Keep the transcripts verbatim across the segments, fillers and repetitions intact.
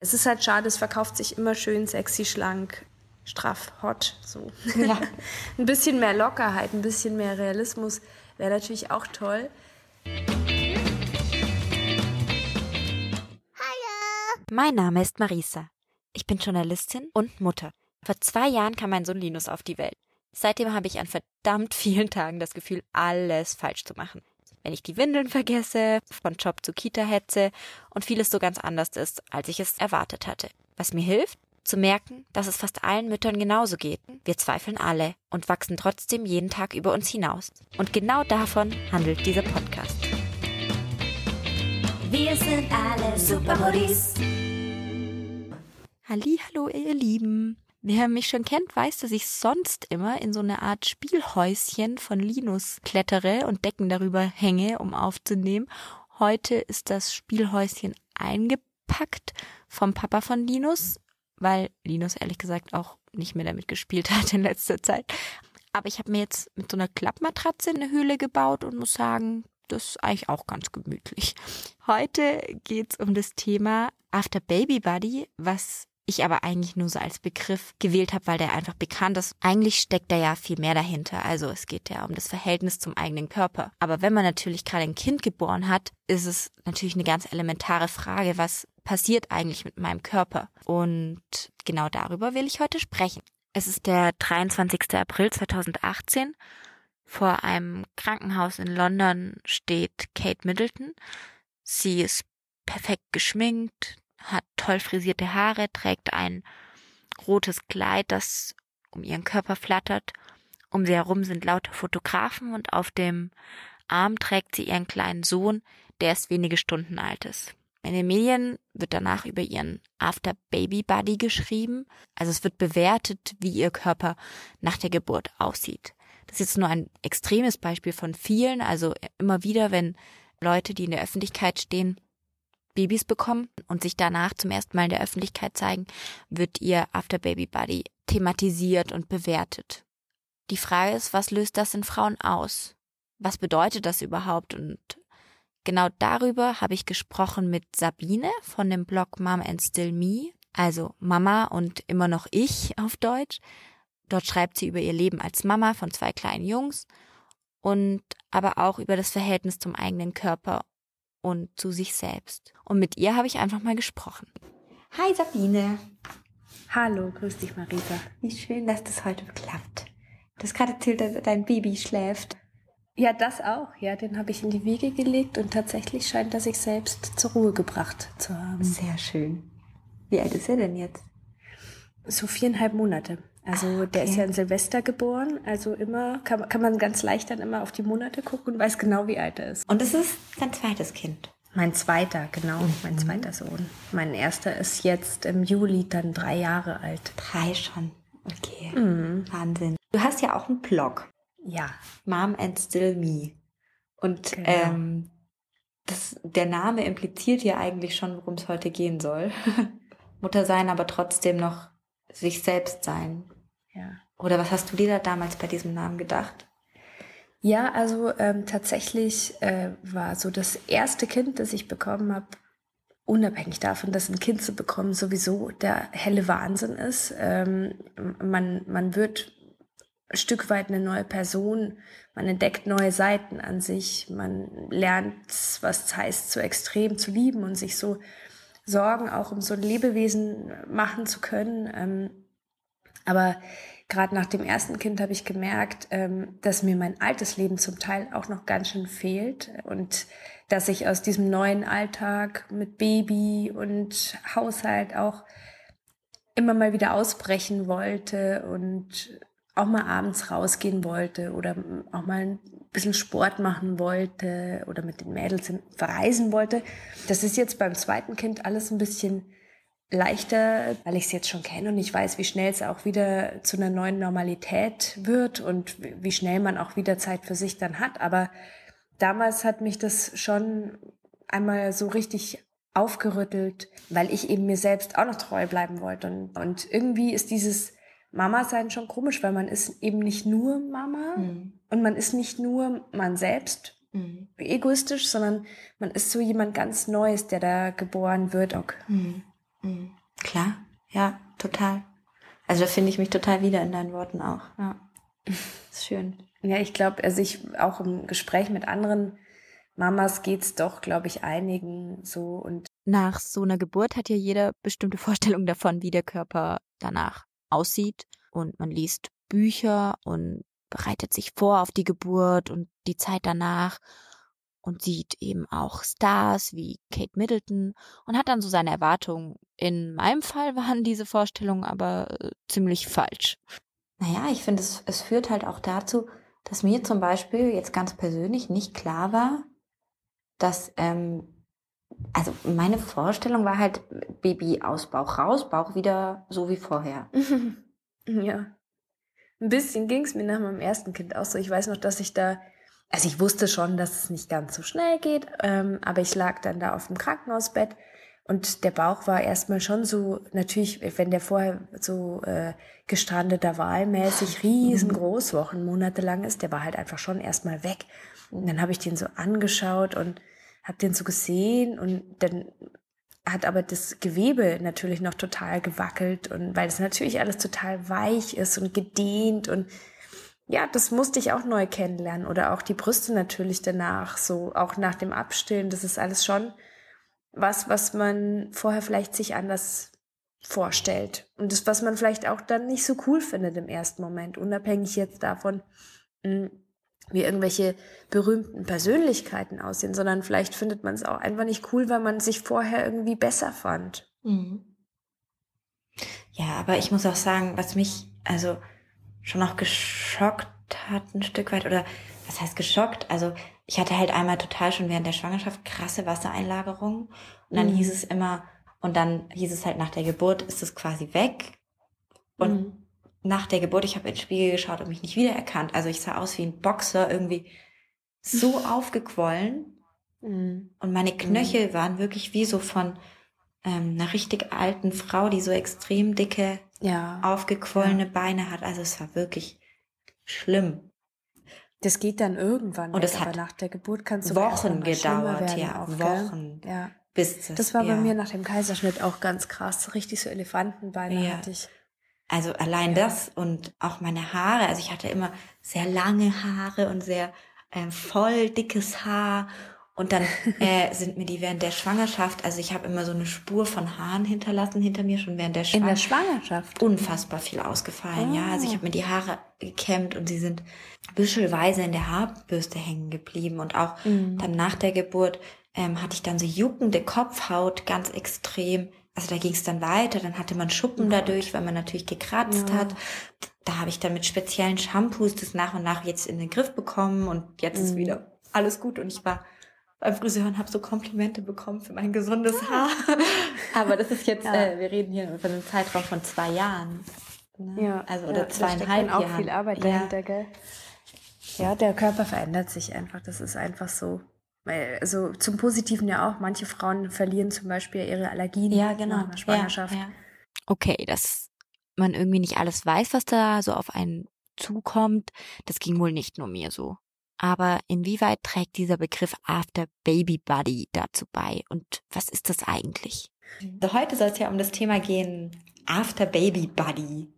Es ist halt schade, es verkauft sich immer schön sexy, schlank, straff, hot, so. Ja. Ein bisschen mehr Lockerheit, ein bisschen mehr Realismus wäre natürlich auch toll. Mein Name ist Marisa. Ich bin Journalistin und Mutter. Vor zwei Jahren kam mein Sohn Linus auf die Welt. Seitdem habe ich an verdammt vielen Tagen das Gefühl, alles falsch zu machen. Wenn ich die Windeln vergesse, von Job zu Kita hetze und vieles so ganz anders ist, als ich es erwartet hatte. Was mir hilft? Zu merken, dass es fast allen Müttern genauso geht. Wir zweifeln alle und wachsen trotzdem jeden Tag über uns hinaus. Und genau davon handelt dieser Podcast. Wir sind alle Supermodis. Hallihallo, ihr Lieben. Wer mich schon kennt, weiß, dass ich sonst immer in so eine Art Spielhäuschen von Linus klettere und Decken darüber hänge, um aufzunehmen. Heute ist das Spielhäuschen eingepackt vom Papa von Linus, weil Linus ehrlich gesagt auch nicht mehr damit gespielt hat in letzter Zeit. Aber ich habe mir jetzt mit so einer Klappmatratze eine Höhle gebaut und muss sagen, das ist eigentlich auch ganz gemütlich. Heute geht's um das Thema After Baby Buddy, was ich aber eigentlich nur so als Begriff gewählt habe, weil der einfach bekannt ist. Eigentlich steckt da ja viel mehr dahinter. Also es geht ja um das Verhältnis zum eigenen Körper. Aber wenn man natürlich gerade ein Kind geboren hat, ist es natürlich eine ganz elementare Frage, was passiert eigentlich mit meinem Körper? Und genau darüber will ich heute sprechen. Es ist der dreiundzwanzigster April zweitausendachtzehn. Vor einem Krankenhaus in London steht Kate Middleton. Sie ist perfekt geschminkt, hat toll frisierte Haare, trägt ein rotes Kleid, das um ihren Körper flattert. Um sie herum sind lauter Fotografen und auf dem Arm trägt sie ihren kleinen Sohn, der erst wenige Stunden alt ist. In den Medien wird danach über ihren After Baby Buddy geschrieben. Also es wird bewertet, wie ihr Körper nach der Geburt aussieht. Das ist jetzt nur ein extremes Beispiel von vielen. Also immer wieder, wenn Leute, die in der Öffentlichkeit stehen, Babys bekommen und sich danach zum ersten Mal in der Öffentlichkeit zeigen, wird ihr After Baby Buddy thematisiert und bewertet. Die Frage ist, was löst das in Frauen aus? Was bedeutet das überhaupt? Und genau darüber habe ich gesprochen mit Sabine von dem Blog Mom and Still Me, also Mama und immer noch ich auf Deutsch. Dort schreibt sie über ihr Leben als Mama von zwei kleinen Jungs und aber auch über das Verhältnis zum eigenen Körper und zu sich selbst. Und mit ihr habe ich einfach mal gesprochen. Hi Sabine. Hallo, grüß dich Marisa. Wie schön, dass das heute klappt. Du hast gerade erzählt, dass dein Baby schläft. Ja, das auch. Ja, den habe ich in die Wiege gelegt und tatsächlich scheint er sich selbst zur Ruhe gebracht zu haben. Sehr schön. Wie alt ist er denn jetzt? So viereinhalb Monate. Also ah, okay. Der ist ja in Silvester geboren, also immer kann, kann man ganz leicht dann immer auf die Monate gucken und weiß genau, wie alt er ist. Und das ist dein zweites Kind? Mein zweiter, genau, mhm. mein zweiter Sohn. Mein erster ist jetzt im Juli dann drei Jahre alt. Drei schon, okay, mhm. Wahnsinn. Du hast ja auch einen Blog. Ja. Mom and Still Me. Und genau. ähm, das, der Name impliziert ja eigentlich schon, worum es heute gehen soll. Mutter sein, aber trotzdem noch sich selbst sein. Ja. Oder was hast du dir da damals bei diesem Namen gedacht? Ja, also ähm, tatsächlich äh, war so das erste Kind, das ich bekommen habe, unabhängig davon, dass ein Kind zu bekommen sowieso der helle Wahnsinn ist. Ähm, man, man wird ein Stück weit eine neue Person, man entdeckt neue Seiten an sich, man lernt, was es heißt, so extrem zu lieben und sich so Sorgen auch um so ein Lebewesen machen zu können. Ähm, aber gerade nach dem ersten Kind habe ich gemerkt, ähm, dass mir mein altes Leben zum Teil auch noch ganz schön fehlt und dass ich aus diesem neuen Alltag mit Baby und Haushalt auch immer mal wieder ausbrechen wollte und auch mal abends rausgehen wollte oder auch mal ein bisschen Sport machen wollte oder mit den Mädels verreisen wollte. Das ist jetzt beim zweiten Kind alles ein bisschen leichter, weil ich es jetzt schon kenne und ich weiß, wie schnell es auch wieder zu einer neuen Normalität wird und wie schnell man auch wieder Zeit für sich dann hat. Aber damals hat mich das schon einmal so richtig aufgerüttelt, weil ich eben mir selbst auch noch treu bleiben wollte. Und, und irgendwie ist dieses Mama sein schon komisch, weil man ist eben nicht nur Mama mhm. und man ist nicht nur man selbst mhm. egoistisch, sondern man ist so jemand ganz Neues, der da geboren wird. Mhm. Mhm. Klar, ja, total. Also da finde ich mich total wieder in deinen Worten auch. Ja, ist schön. Ja, ich glaube, also ich auch im Gespräch mit anderen Mamas geht's doch, glaube ich, einigen so. Und nach so einer Geburt hat ja jeder bestimmte Vorstellung davon, wie der Körper danach aussieht. Und man liest Bücher und bereitet sich vor auf die Geburt und die Zeit danach und sieht eben auch Stars wie Kate Middleton und hat dann so seine Erwartungen. In meinem Fall waren diese Vorstellungen aber äh, ziemlich falsch. Naja, ich finde, es, es führt halt auch dazu, dass mir zum Beispiel jetzt ganz persönlich nicht klar war, dass, ähm, also meine Vorstellung war halt Baby aus Bauch raus, Bauch wieder so wie vorher. Ja, ein bisschen ging's mir nach meinem ersten Kind auch so. Ich weiß noch, dass ich da, also ich wusste schon, dass es nicht ganz so schnell geht, ähm, aber ich lag dann da auf dem Krankenhausbett und der Bauch war erstmal schon so, natürlich, wenn der vorher so äh, gestrandeter Walmäßig riesengroß, Wochen, Monate lang ist, der war halt einfach schon erstmal weg. Und dann habe ich den so angeschaut und habe den so gesehen und dann hat aber das Gewebe natürlich noch total gewackelt und weil es natürlich alles total weich ist und gedehnt und ja, das musste ich auch neu kennenlernen oder auch die Brüste natürlich danach, so auch nach dem Abstillen, das ist alles schon was, was man vorher vielleicht sich anders vorstellt und das, was man vielleicht auch dann nicht so cool findet im ersten Moment, unabhängig jetzt davon, wie irgendwelche berühmten Persönlichkeiten aussehen, sondern vielleicht findet man es auch einfach nicht cool, weil man sich vorher irgendwie besser fand. Mhm. Ja, aber ich muss auch sagen, was mich also schon auch geschockt hat ein Stück weit, oder was heißt geschockt? Also ich hatte halt einmal total schon während der Schwangerschaft krasse Wassereinlagerungen und dann mhm. hieß es immer, und dann hieß es halt nach der Geburt ist es quasi weg und mhm. nach der Geburt, ich habe in den Spiegel geschaut und mich nicht wiedererkannt. Also ich sah aus wie ein Boxer, irgendwie so aufgequollen. Mm. Und meine Knöchel mm. waren wirklich wie so von ähm, einer richtig alten Frau, die so extrem dicke, ja. aufgequollene ja. Beine hat. Also es war wirklich schlimm. Das geht dann irgendwann und weg, es hat aber nach der Geburt kannst du Wochen gedauert, ja, auch, Wochen. Ja. Bis das, das war ja. bei mir nach dem Kaiserschnitt auch ganz krass. Richtig so Elefantenbeine ja. hatte ich. Also allein ja. das und auch meine Haare. Also ich hatte immer sehr lange Haare und sehr äh, voll dickes Haar. Und dann äh, sind mir die während der Schwangerschaft, also ich habe immer so eine Spur von Haaren hinterlassen hinter mir, schon während der Schwangerschaft. In der Schwangerschaft? Unfassbar viel ausgefallen, oh. ja. Also ich habe mir die Haare gekämmt und sie sind büschelweise in der Haarbürste hängen geblieben. Und auch mhm. dann nach der Geburt ähm, hatte ich dann so juckende Kopfhaut, ganz extrem. Also da ging es dann weiter, dann hatte man Schuppen oh dadurch, weil man natürlich gekratzt ja. hat. Da habe ich dann mit speziellen Shampoos das nach und nach jetzt in den Griff bekommen und jetzt mhm. ist wieder alles gut. Und ich war beim Friseur und habe so Komplimente bekommen für mein gesundes Haar. Aber das ist jetzt, ja. äh, wir reden hier über einen Zeitraum von zwei Jahren. Ne? Ja, also oder ja, zweieinhalb Jahren. Jahren. Auch viel Arbeit dahinter, ja. gell? Ja, der Körper verändert sich einfach. Das ist einfach so. Also zum Positiven ja auch. Manche Frauen verlieren zum Beispiel ihre Allergien ja, genau. nach einer Schwangerschaft. Ja, ja. Okay, dass man irgendwie nicht alles weiß, was da so auf einen zukommt, das ging wohl nicht nur mir so. Aber inwieweit trägt dieser Begriff After Baby Body dazu bei? Und was ist das eigentlich? So, heute soll es ja um das Thema gehen, After Baby Body.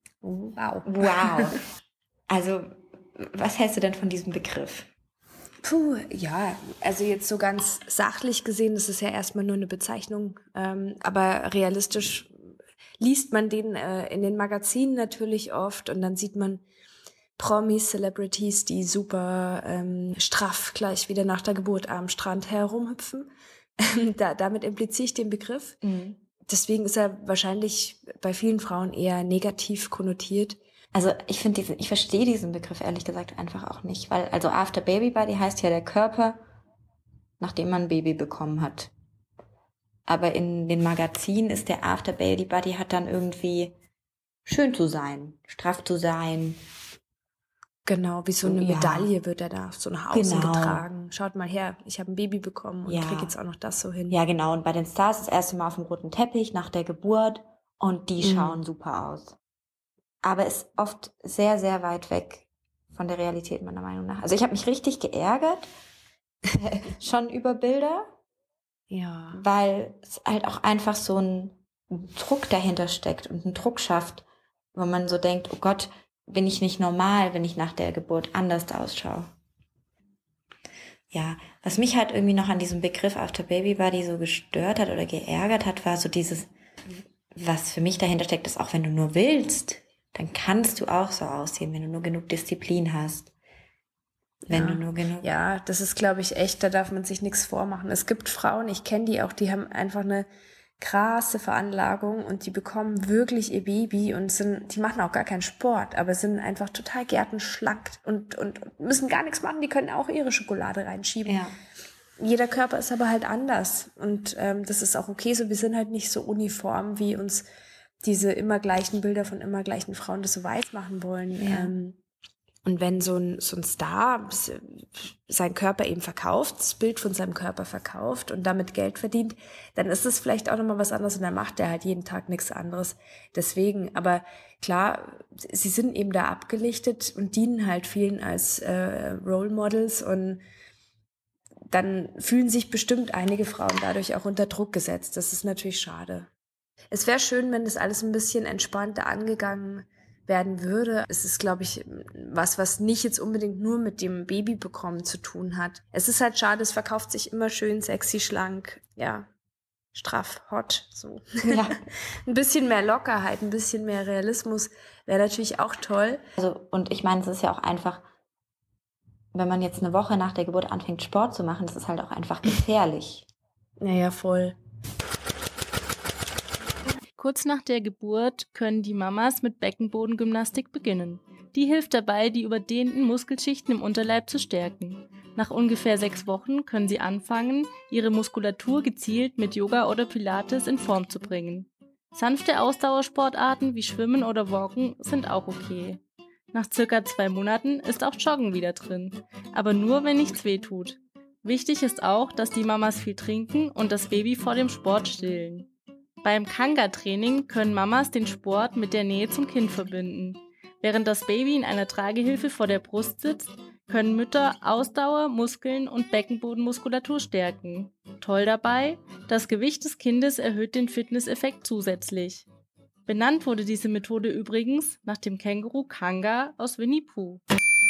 Wow. Wow. Also, was hältst du denn von diesem Begriff? Puh, ja, also jetzt so ganz sachlich gesehen, das ist ja erstmal nur eine Bezeichnung, ähm, aber realistisch liest man den äh, in den Magazinen natürlich oft und dann sieht man Promis, Celebrities, die super ähm, straff gleich wieder nach der Geburt am Strand herumhüpfen. da, damit impliziere ich den Begriff. Mhm. Deswegen ist er wahrscheinlich bei vielen Frauen eher negativ konnotiert. Also ich finde diesen, ich verstehe diesen Begriff ehrlich gesagt einfach auch nicht, weil also After Baby Body heißt ja der Körper, nachdem man ein Baby bekommen hat. Aber in den Magazinen ist der After Baby Body hat dann irgendwie schön zu sein, straff zu sein. Genau, wie so eine ja. Medaille wird er da so nach außen genau. getragen. Schaut mal her, ich habe ein Baby bekommen und ja. kriege jetzt auch noch das so hin. Ja, genau. Und bei den Stars das erste Mal auf dem roten Teppich nach der Geburt und die mhm. schauen super aus. Aber ist oft sehr, sehr weit weg von der Realität meiner Meinung nach. Also ich habe mich richtig geärgert, schon über Bilder. Ja. Weil es halt auch einfach so ein ein Druck dahinter steckt und ein Druck schafft, wo man so denkt, oh Gott, bin ich nicht normal, wenn ich nach der Geburt anders ausschaue. Ja, was mich halt irgendwie noch an diesem Begriff After Baby Body so gestört hat oder geärgert hat, war so dieses, was für mich dahinter steckt, ist auch wenn du nur willst, dann kannst du auch so aussehen, wenn du nur genug Disziplin hast. Wenn ja. du nur genug... Ja, das ist, glaube ich, echt, da darf man sich nichts vormachen. Es gibt Frauen, ich kenne die auch, die haben einfach eine krasse Veranlagung und die bekommen wirklich ihr Baby und sind, die machen auch gar keinen Sport, aber sind einfach total gärtenschlank und, und müssen gar nichts machen, die können auch ihre Schokolade reinschieben. Ja. Jeder Körper ist aber halt anders und ähm, das ist auch okay so, wir sind halt nicht so uniform, wie uns diese immer gleichen Bilder von immer gleichen Frauen das so weiß machen wollen. Ja. Ähm, Und wenn so ein, so ein Star seinen Körper eben verkauft, das Bild von seinem Körper verkauft und damit Geld verdient, dann ist es vielleicht auch nochmal was anderes und dann macht er halt jeden Tag nichts anderes. Deswegen, aber klar, sie sind eben da abgelichtet und dienen halt vielen als äh, Role Models und dann fühlen sich bestimmt einige Frauen dadurch auch unter Druck gesetzt. Das ist natürlich schade. Es wäre schön, wenn das alles ein bisschen entspannter angegangen werden würde. Es ist, glaube ich, was, was nicht jetzt unbedingt nur mit dem Babybekommen zu tun hat. Es ist halt schade, es verkauft sich immer schön sexy, schlank, ja, straff, hot, so. Ja. Ein bisschen mehr Lockerheit, ein bisschen mehr Realismus wäre natürlich auch toll. Also, und ich meine, es ist ja auch einfach, wenn man jetzt eine Woche nach der Geburt anfängt, Sport zu machen, das ist halt auch einfach gefährlich. Naja, voll. Kurz nach der Geburt können die Mamas mit Beckenbodengymnastik beginnen. Die hilft dabei, die überdehnten Muskelschichten im Unterleib zu stärken. Nach ungefähr sechs Wochen können sie anfangen, ihre Muskulatur gezielt mit Yoga oder Pilates in Form zu bringen. Sanfte Ausdauersportarten wie Schwimmen oder Walken sind auch okay. Nach circa zwei Monaten ist auch Joggen wieder drin, aber nur, wenn nichts wehtut. Wichtig ist auch, dass die Mamas viel trinken und das Baby vor dem Sport stillen. Beim Kanga-Training können Mamas den Sport mit der Nähe zum Kind verbinden. Während das Baby in einer Tragehilfe vor der Brust sitzt, können Mütter Ausdauer, Muskeln und Beckenbodenmuskulatur stärken. Toll dabei, das Gewicht des Kindes erhöht den Fitnesseffekt zusätzlich. Benannt wurde diese Methode übrigens nach dem Känguru Kanga aus Winnie Pooh.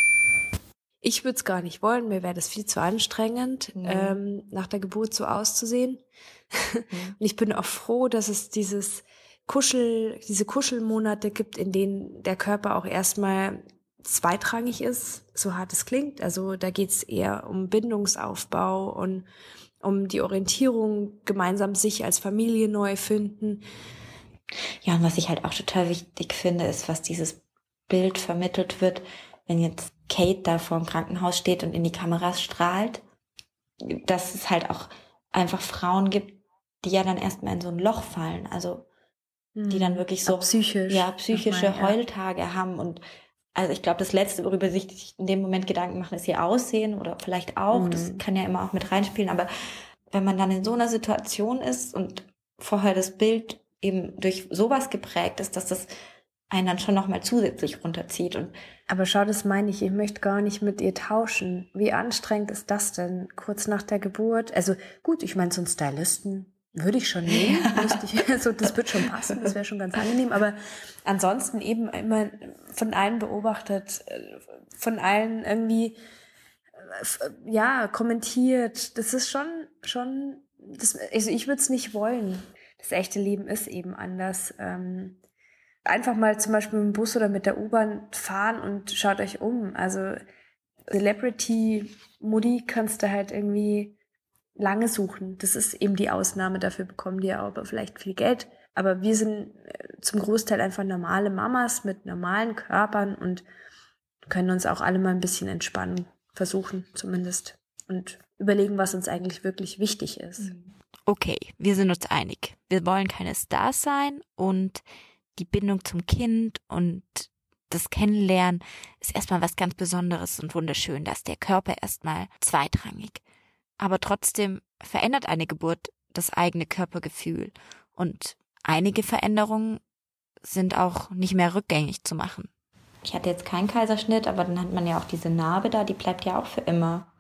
Ich würde es gar nicht wollen, mir wäre das viel zu anstrengend, mhm. ähm, nach der Geburt so auszusehen. Mhm. Und ich bin auch froh, dass es dieses Kuschel, diese Kuschelmonate gibt, in denen der Körper auch erstmal zweitrangig ist, so hart es klingt. Also da geht's eher um Bindungsaufbau und um die Orientierung, gemeinsam sich als Familie neu finden. Ja, und was ich halt auch total wichtig finde, ist, was dieses Bild vermittelt wird, wenn jetzt Kate da vor dem Krankenhaus steht und in die Kameras strahlt, dass es halt auch einfach Frauen gibt, die ja dann erstmal in so ein Loch fallen, also die dann wirklich so auch psychisch, ja psychische mal, ja. Heultage haben. Und also ich glaube, das Letzte, worüber sich in dem Moment Gedanken machen, ist ihr Aussehen oder vielleicht auch, mhm. das kann ja immer auch mit reinspielen, aber wenn man dann in so einer Situation ist und vorher das Bild eben durch sowas geprägt ist, dass das einen dann schon nochmal zusätzlich runterzieht. Und aber schau, das meine ich, ich möchte gar nicht mit ihr tauschen. Wie anstrengend ist das denn, kurz nach der Geburt? Also gut, ich meine, so einen Stylisten würde ich schon nehmen. Ja. Ich, also das wird schon passen, das wäre schon ganz angenehm. Aber ansonsten eben immer von allen beobachtet, von allen irgendwie, ja, kommentiert. Das ist schon, schon, das, also ich würde es nicht wollen. Das echte Leben ist eben anders. Ähm, Einfach mal zum Beispiel mit dem Bus oder mit der U-Bahn fahren und schaut euch um. Also Celebrity-Mutti kannst du halt irgendwie lange suchen. Das ist eben die Ausnahme. Dafür bekommen die aber vielleicht viel Geld. Aber wir sind zum Großteil einfach normale Mamas mit normalen Körpern und können uns auch alle mal ein bisschen entspannen. Versuchen zumindest. Und überlegen, was uns eigentlich wirklich wichtig ist. Okay, wir sind uns einig. Wir wollen keine Stars sein und die Bindung zum Kind und das Kennenlernen ist erstmal was ganz Besonderes und wunderschön, dass der Körper erstmal zweitrangig. Aber trotzdem verändert eine Geburt das eigene Körpergefühl und einige Veränderungen sind auch nicht mehr rückgängig zu machen. Ich hatte jetzt keinen Kaiserschnitt, aber dann hat man ja auch diese Narbe da, die bleibt ja auch für immer.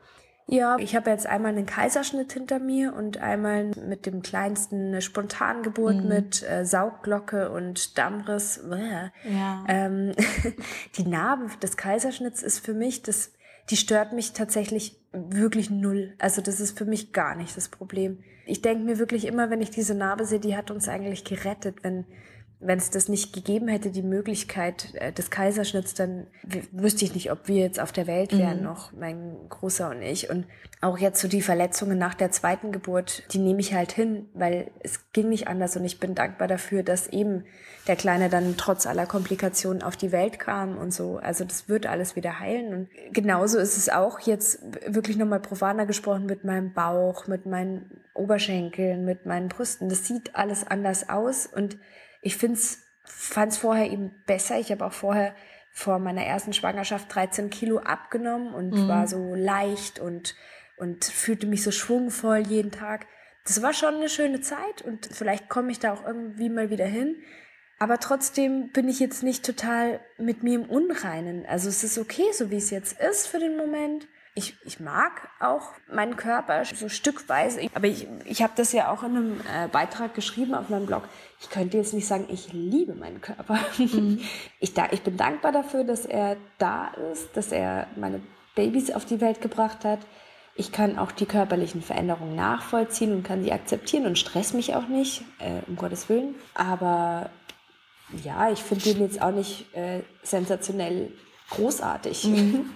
Ja, ich habe jetzt einmal einen Kaiserschnitt hinter mir und einmal mit dem Kleinsten eine Spontangeburt mhm. mit äh, Saugglocke und Dammriss. Ja. Ähm, die Narbe des Kaiserschnitts ist für mich, das, die stört mich tatsächlich wirklich null. Also das ist für mich gar nicht das Problem. Ich denke mir wirklich immer, wenn ich diese Narbe sehe, die hat uns eigentlich gerettet, wenn wenn es das nicht gegeben hätte, die Möglichkeit äh, des Kaiserschnitts, dann w- wüsste ich nicht, ob wir jetzt auf der Welt wären mhm. noch, mein Großer und ich. Und auch jetzt so die Verletzungen nach der zweiten Geburt, die nehme ich halt hin, weil es ging nicht anders und ich bin dankbar dafür, dass eben der Kleine dann trotz aller Komplikationen auf die Welt kam und so. Also das wird alles wieder heilen. Und genauso ist es auch jetzt wirklich nochmal profaner gesprochen mit meinem Bauch, mit meinen Oberschenkeln, mit meinen Brüsten. Das sieht alles anders aus und ich find's, fand's vorher eben besser. Ich habe auch vorher vor meiner ersten Schwangerschaft dreizehn Kilo abgenommen und mhm. war so leicht und, und fühlte mich so schwungvoll jeden Tag. Das war schon eine schöne Zeit und vielleicht komme ich da auch irgendwie mal wieder hin. Aber trotzdem bin ich jetzt nicht total mit mir im Unreinen. Also es ist okay, so wie es jetzt ist für den Moment. Ich, ich mag auch meinen Körper so stückweise, aber ich, ich habe das ja auch in einem äh, Beitrag geschrieben auf meinem Blog. Ich könnte jetzt nicht sagen, ich liebe meinen Körper. Mhm. Ich, da, ich bin dankbar dafür, dass er da ist, dass er meine Babys auf die Welt gebracht hat. Ich kann auch die körperlichen Veränderungen nachvollziehen und kann sie akzeptieren und stress mich auch nicht, äh, um Gottes Willen. Aber ja, ich finde den jetzt auch nicht äh, sensationell großartig. Mhm.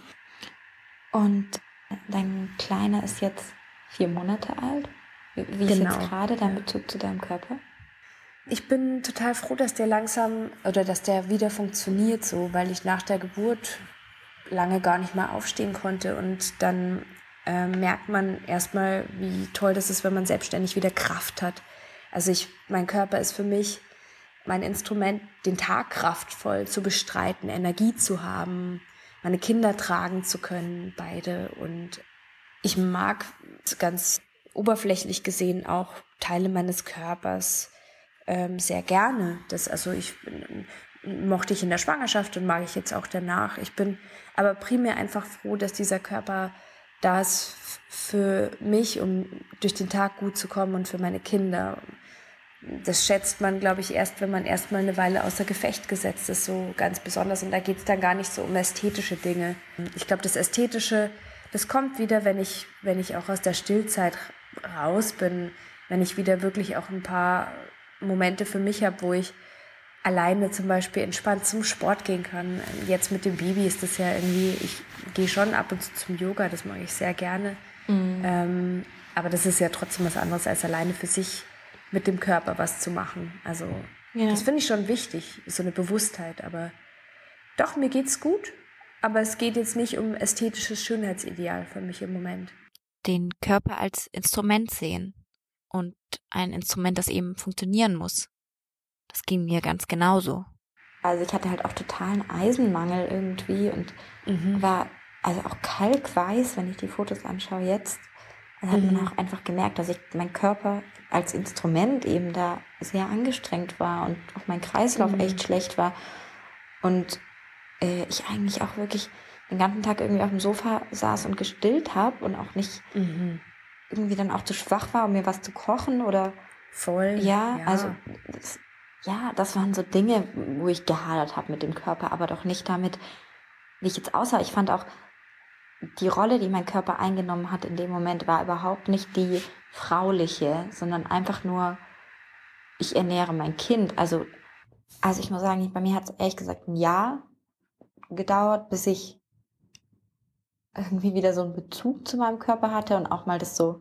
Und dein Kleiner ist jetzt vier Monate alt. Wie genau. ist jetzt gerade dein Bezug zu deinem Körper? Ich bin total froh, dass der langsam oder dass der wieder funktioniert so, weil ich nach der Geburt lange gar nicht mehr aufstehen konnte und dann äh, merkt man erstmal, wie toll das ist, wenn man selbstständig wieder Kraft hat. Also ich, mein Körper ist für mich mein Instrument, den Tag kraftvoll zu bestreiten, Energie zu haben, meine Kinder tragen zu können, beide. Und ich mag ganz oberflächlich gesehen auch Teile meines Körpers ähm, sehr gerne. Das, also ich mochte ich in der Schwangerschaft und mag ich jetzt auch danach. Ich bin aber primär einfach froh, dass dieser Körper da ist für mich, um durch den Tag gut zu kommen und für meine Kinder. Das schätzt man, glaube ich, erst, wenn man erstmal eine Weile außer Gefecht gesetzt ist, so ganz besonders. Und da geht es dann gar nicht so um ästhetische Dinge. Ich glaube, das Ästhetische, das kommt wieder, wenn ich, wenn ich auch aus der Stillzeit raus bin, wenn ich wieder wirklich auch ein paar Momente für mich habe, wo ich alleine zum Beispiel entspannt zum Sport gehen kann. Jetzt mit dem Baby ist das ja irgendwie, ich gehe schon ab und zu zum Yoga, das mache ich sehr gerne. Mhm. Ähm, aber das ist ja trotzdem was anderes, als alleine für sich mit dem Körper was zu machen. Also ja. Das finde ich schon wichtig, so eine Bewusstheit. Aber doch, mir geht's gut. Aber es geht jetzt nicht um ästhetisches Schönheitsideal für mich im Moment. Den Körper als Instrument sehen und ein Instrument, das eben funktionieren muss. Das ging mir ganz genauso. Also ich hatte halt auch totalen Eisenmangel irgendwie und mhm. war also auch kalkweiß, wenn ich die Fotos anschaue jetzt. Da hat mhm. man auch einfach gemerkt, dass ich mein Körper als Instrument eben da sehr angestrengt war und auch mein Kreislauf mhm. echt schlecht war. Und äh, ich eigentlich auch wirklich den ganzen Tag irgendwie auf dem Sofa saß und gestillt habe und auch nicht mhm. irgendwie dann auch zu schwach war, um mir was zu kochen oder voll. Ja, ja. also das, ja, das waren so Dinge, wo ich gehadert habe mit dem Körper, aber doch nicht damit, wie ich jetzt aussah. Ich fand auch, die Rolle, die mein Körper eingenommen hat in dem Moment, war überhaupt nicht die frauliche, sondern einfach nur, ich ernähre mein Kind. Also, also ich muss sagen, bei mir hat es ehrlich gesagt ein Jahr gedauert, bis ich irgendwie wieder so einen Bezug zu meinem Körper hatte und auch mal das so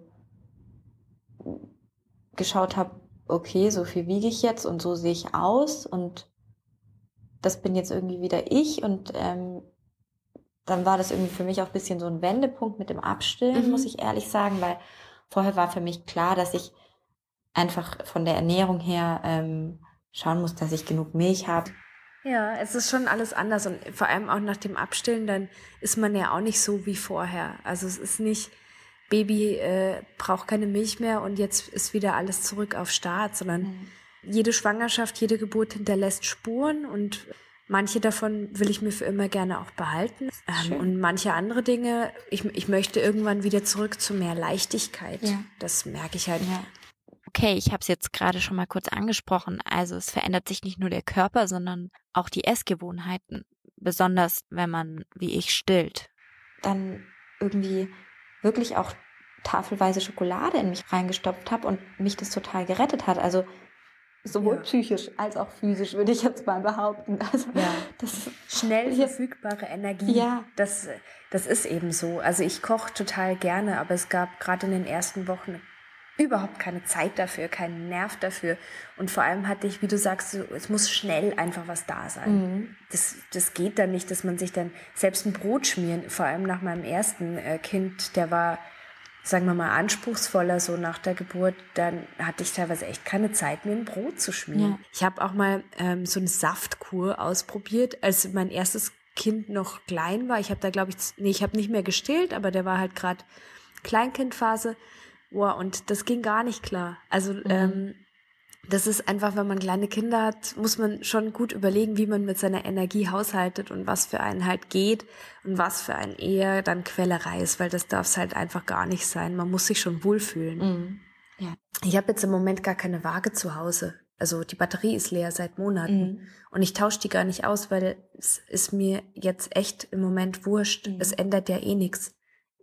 geschaut habe, okay, so viel wiege ich jetzt und so sehe ich aus und das bin jetzt irgendwie wieder ich und ähm, dann war das irgendwie für mich auch ein bisschen so ein Wendepunkt mit dem Abstillen, mhm. muss ich ehrlich sagen, weil vorher war für mich klar, dass ich einfach von der Ernährung her ähm, schauen muss, dass ich genug Milch habe. Ja, es ist schon alles anders und vor allem auch nach dem Abstillen, dann ist man ja auch nicht so wie vorher. Also es ist nicht, Baby äh, braucht keine Milch mehr und jetzt ist wieder alles zurück auf Start, sondern mhm. jede Schwangerschaft, jede Geburt hinterlässt Spuren und Manche davon will ich mir für immer gerne auch behalten. Ähm, und manche andere Dinge, ich, ich möchte irgendwann wieder zurück zu mehr Leichtigkeit. Ja. Das merke ich halt. Ja. Okay, ich habe es jetzt gerade schon mal kurz angesprochen. Also es verändert sich nicht nur der Körper, sondern auch die Essgewohnheiten. Besonders wenn man, wie ich, stillt. Dann irgendwie wirklich auch tafelweise Schokolade in mich reingestopft habe und mich das total gerettet hat. Also sowohl Ja. psychisch als auch physisch, würde ich jetzt mal behaupten. Also Ja. das ist Schnell verfügbare Energie. Ja. Das, das ist eben so. Also ich koche total gerne, aber es gab gerade in den ersten Wochen überhaupt keine Zeit dafür, keinen Nerv dafür. Und vor allem hatte ich, wie du sagst, so, es muss schnell einfach was da sein. Mhm. Das, das geht dann nicht, dass man sich dann selbst ein Brot schmieren, vor allem nach meinem ersten äh, Kind, der war, sagen wir mal, anspruchsvoller so nach der Geburt, dann hatte ich teilweise echt keine Zeit, mir ein Brot zu schmieren. Ja. Ich habe auch mal ähm, so eine Saftkur ausprobiert, als mein erstes Kind noch klein war. Ich habe da, glaube ich, nee, ich habe nicht mehr gestillt, aber der war halt gerade Kleinkindphase. Wow, und das ging gar nicht klar. Also mhm. ähm, das ist einfach, wenn man kleine Kinder hat, muss man schon gut überlegen, wie man mit seiner Energie haushaltet und was für einen halt geht und was für einen eher dann Quälerei ist, weil das darf es halt einfach gar nicht sein. Man muss sich schon wohlfühlen. Mhm. Ja. Ich habe jetzt im Moment gar keine Waage zu Hause. Also die Batterie ist leer seit Monaten mhm. und ich tausche die gar nicht aus, weil es ist mir jetzt echt im Moment wurscht. Mhm. Es ändert ja eh nichts.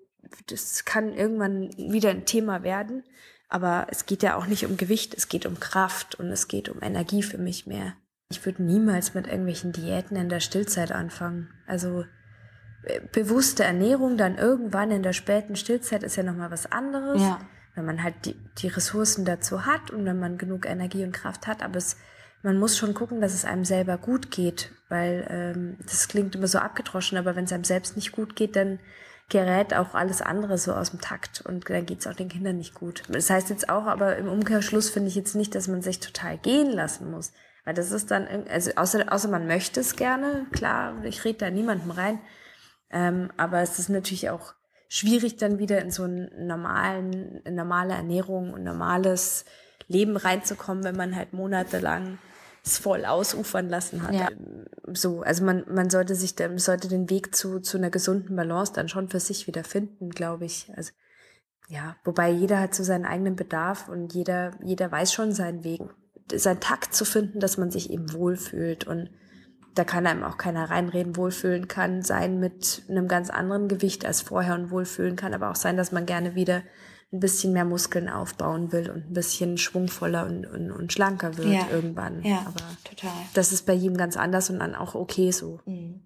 Das kann irgendwann wieder ein Thema werden, aber es geht ja auch nicht um Gewicht, es geht um Kraft und es geht um Energie für mich mehr. Ich würde niemals mit irgendwelchen Diäten in der Stillzeit anfangen. Also äh, bewusste Ernährung dann irgendwann in der späten Stillzeit ist ja nochmal was anderes, ja. wenn man halt die, die Ressourcen dazu hat und wenn man genug Energie und Kraft hat, aber es, man muss schon gucken, dass es einem selber gut geht, weil ähm, das klingt immer so abgedroschen, aber wenn es einem selbst nicht gut geht, dann gerät auch alles andere so aus dem Takt und dann geht's auch den Kindern nicht gut. Das heißt jetzt auch, aber im Umkehrschluss finde ich jetzt nicht, dass man sich total gehen lassen muss, weil das ist dann, also außer, außer man möchte es gerne, klar, ich rede da niemandem rein, ähm, aber es ist natürlich auch schwierig dann wieder in so einen normalen, eine normale Ernährung und normales Leben reinzukommen, wenn man halt monatelang es voll ausufern lassen hat. Ja. So, also man, man sollte sich, sollte den Weg zu, zu einer gesunden Balance dann schon für sich wieder finden, glaube ich. Also, ja, wobei jeder hat so seinen eigenen Bedarf und jeder, jeder weiß schon seinen Weg. Seinen Takt zu finden, dass man sich eben wohlfühlt und da kann einem auch keiner reinreden. Wohlfühlen kann sein mit einem ganz anderen Gewicht als vorher und wohlfühlen kann aber auch sein, dass man gerne wieder ein bisschen mehr Muskeln aufbauen will und ein bisschen schwungvoller und, und, und schlanker wird ja. irgendwann. Ja, aber total. Das ist bei jedem ganz anders und dann auch okay so.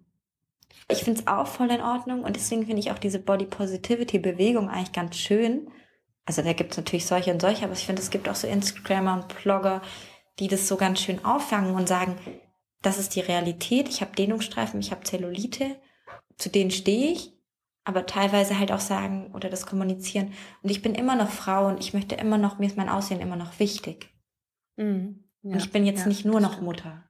Ich finde es auch voll in Ordnung und deswegen finde ich auch diese Body Positivity Bewegung eigentlich ganz schön. Also da gibt es natürlich solche und solche, aber ich finde, es gibt auch so Instagrammer und Blogger, die das so ganz schön auffangen und sagen, das ist die Realität, ich habe Dehnungsstreifen, ich habe Zellulite, zu denen stehe ich. Aber teilweise halt auch sagen oder das kommunizieren. Und ich bin immer noch Frau und ich möchte immer noch, mir ist mein Aussehen immer noch wichtig. Mhm. Ja. Und ich bin jetzt ja, nicht nur noch stimmt. Mutter.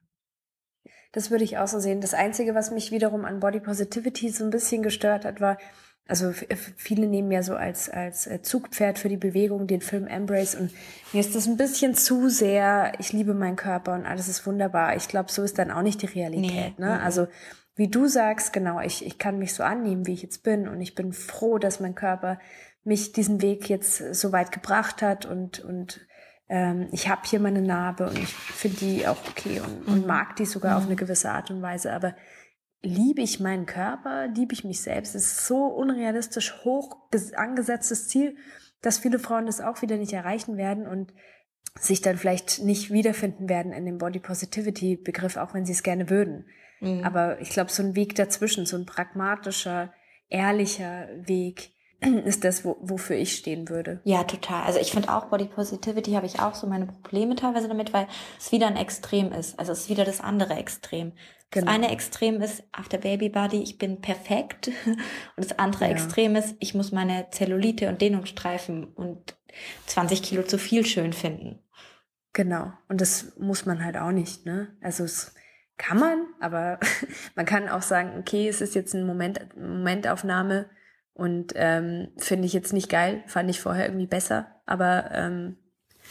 Das würde ich auch so sehen. Das Einzige, was mich wiederum an Body Positivity so ein bisschen gestört hat, war, also viele nehmen ja so als als Zugpferd für die Bewegung den Film Embrace und mir ist das ein bisschen zu sehr, ich liebe meinen Körper und alles ist wunderbar. Ich glaube, so ist dann auch nicht die Realität. Nee. Ne? Also wie du sagst, genau, ich, ich kann mich so annehmen, wie ich jetzt bin und ich bin froh, dass mein Körper mich diesen Weg jetzt so weit gebracht hat und und ähm, ich habe hier meine Narbe und ich finde die auch okay und, und mag die sogar mhm. auf eine gewisse Art und Weise, aber liebe ich meinen Körper, liebe ich mich selbst, das ist so unrealistisch hoch angesetztes Ziel, dass viele Frauen das auch wieder nicht erreichen werden und sich dann vielleicht nicht wiederfinden werden in dem Body Positivity Begriff, auch wenn sie es gerne würden. Mhm. Aber ich glaube, so ein Weg dazwischen, so ein pragmatischer, ehrlicher Weg ist das, wo, wofür ich stehen würde. Ja, total. Also ich finde auch Body Positivity habe ich auch so meine Probleme teilweise damit, weil es wieder ein Extrem ist. Also es ist wieder das andere Extrem. Das Genau. eine Extrem ist After Baby Body, ich bin perfekt. Und das andere Ja. Extrem ist, ich muss meine Zellulite und Dehnungsstreifen und zwanzig Kilo zu viel schön finden. Genau. Und das muss man halt auch nicht, ne? Also es kann man, aber man kann auch sagen, okay, es ist jetzt eine Moment, Momentaufnahme und ähm, finde ich jetzt nicht geil, fand ich vorher irgendwie besser, aber ähm,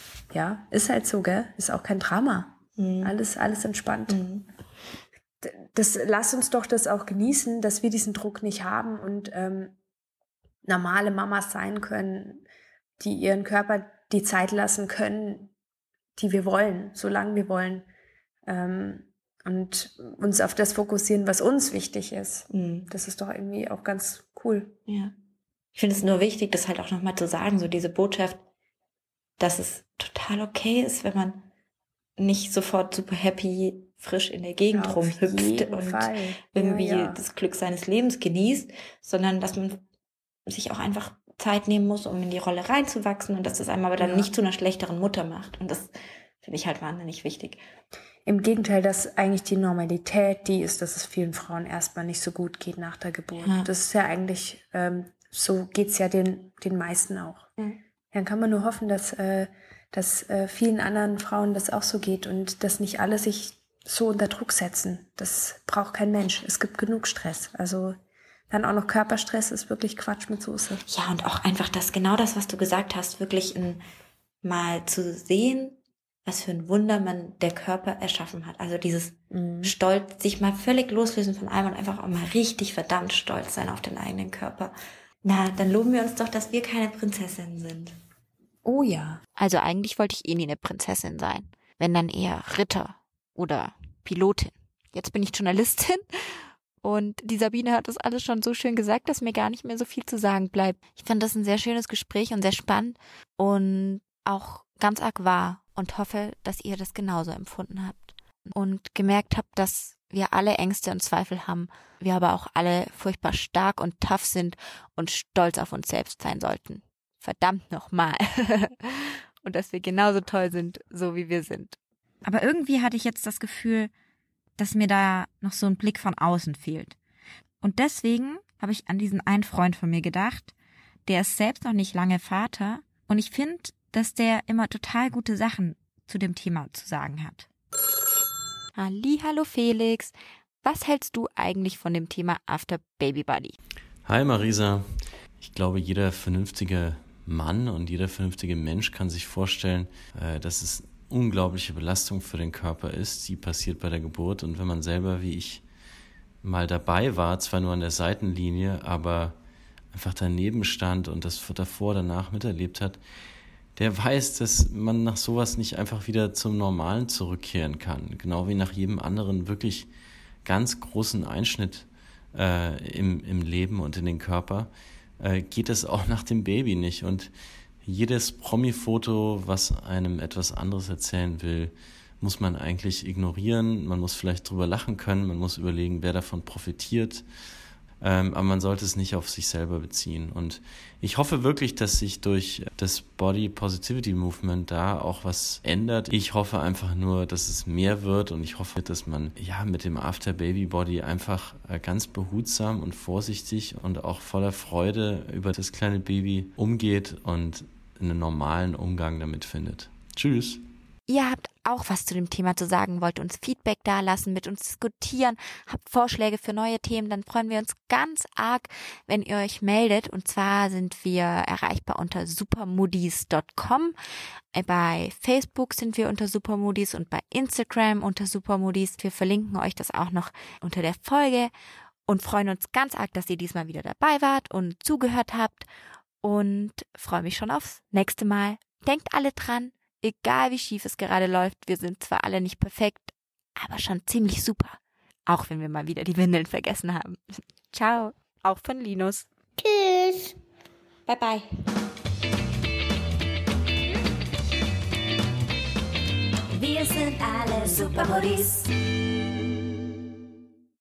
ja, ist halt so, gell? Ist auch kein Drama. Mhm. Alles, alles entspannt. Mhm. das, lass uns doch das auch genießen, dass wir diesen Druck nicht haben und ähm, normale Mamas sein können, die ihren Körper die Zeit lassen können, die wir wollen, solange wir wollen. Ähm, und uns auf das fokussieren, was uns wichtig ist. Mhm. Das ist doch irgendwie auch ganz cool. Ja. Ich finde es nur wichtig, das halt auch nochmal zu sagen, so diese Botschaft, dass es total okay ist, wenn man nicht sofort super happy, frisch in der Gegend Ja, auf rumhüpft jeden und Fall. irgendwie Ja, ja. das Glück seines Lebens genießt, sondern dass man sich auch einfach Zeit nehmen muss, um in die Rolle reinzuwachsen und dass das einem aber dann Ja. nicht zu einer schlechteren Mutter macht. Und das finde ich halt wahnsinnig wichtig. Im Gegenteil, dass eigentlich die Normalität die ist, dass es vielen Frauen erstmal nicht so gut geht nach der Geburt. Ja. Das ist ja eigentlich, ähm, so geht's ja den, den meisten auch. Mhm. Dann kann man nur hoffen, dass, äh, dass äh, vielen anderen Frauen das auch so geht und dass nicht alle sich so unter Druck setzen. Das braucht kein Mensch. Es gibt genug Stress. Also dann auch noch Körperstress ist wirklich Quatsch mit Soße. Ja, und auch einfach das, genau das, was du gesagt hast, wirklich in, mal zu sehen, was für ein Wunder man der Körper erschaffen hat. Also dieses Mhm. Stolz, sich mal völlig loslösen von allem und einfach auch mal richtig verdammt stolz sein auf den eigenen Körper. Na, dann loben wir uns doch, dass wir keine Prinzessinnen sind. Oh ja. Also eigentlich wollte ich eh nie eine Prinzessin sein. Wenn dann eher Ritter oder Pilotin. Jetzt bin ich Journalistin und die Sabine hat das alles schon so schön gesagt, dass mir gar nicht mehr so viel zu sagen bleibt. Ich fand das ein sehr schönes Gespräch und sehr spannend und auch ganz arg wahr und hoffe, dass ihr das genauso empfunden habt und gemerkt habt, dass wir alle Ängste und Zweifel haben, wir aber auch alle furchtbar stark und tough sind und stolz auf uns selbst sein sollten. Verdammt nochmal. Und dass wir genauso toll sind, so wie wir sind. Aber irgendwie hatte ich jetzt das Gefühl, dass mir da noch so ein Blick von außen fehlt. Und deswegen habe ich an diesen einen Freund von mir gedacht, der ist selbst noch nicht lange Vater und ich finde, dass der immer total gute Sachen zu dem Thema zu sagen hat. Hallihallo Felix, was hältst du eigentlich von dem Thema After Baby Body? Hi Marisa, ich glaube, jeder vernünftige Mann und jeder vernünftige Mensch kann sich vorstellen, äh, dass es unglaubliche Belastung für den Körper ist, die passiert bei der Geburt. Und wenn man selber, wie ich, mal dabei war, zwar nur an der Seitenlinie, aber einfach daneben stand und das davor, danach miterlebt hat, der weiß, dass man nach sowas nicht einfach wieder zum Normalen zurückkehren kann. Genau wie nach jedem anderen wirklich ganz großen Einschnitt äh, im, im Leben und in den Körper, äh, geht es auch nach dem Baby nicht. Und jedes Promi-Foto, was einem etwas anderes erzählen will, muss man eigentlich ignorieren. Man muss vielleicht drüber lachen können, man muss überlegen, wer davon profitiert. Ähm, aber man sollte es nicht auf sich selber beziehen. Und ich hoffe wirklich, dass sich durch das Body Positivity Movement da auch was ändert. Ich hoffe einfach nur, dass es mehr wird und ich hoffe, dass man ja mit dem After Baby Body einfach äh, ganz behutsam und vorsichtig und auch voller Freude über das kleine Baby umgeht und einen normalen Umgang damit findet. Tschüss! Ihr habt auch was zu dem Thema zu sagen, wollt uns Feedback dalassen, mit uns diskutieren, habt Vorschläge für neue Themen, dann freuen wir uns ganz arg, wenn ihr euch meldet. Und zwar sind wir erreichbar unter supermoodies punkt com. Bei Facebook sind wir unter Supermoodies und bei Instagram unter Supermoodies. Wir verlinken euch das auch noch unter der Folge und freuen uns ganz arg, dass ihr diesmal wieder dabei wart und zugehört habt und freue mich schon aufs nächste Mal. Denkt alle dran, egal wie schief es gerade läuft, wir sind zwar alle nicht perfekt, aber schon ziemlich super. Auch wenn wir mal wieder die Windeln vergessen haben. Ciao, auch von Linus. Tschüss. Bye bye. Wir sind alle Supermodis.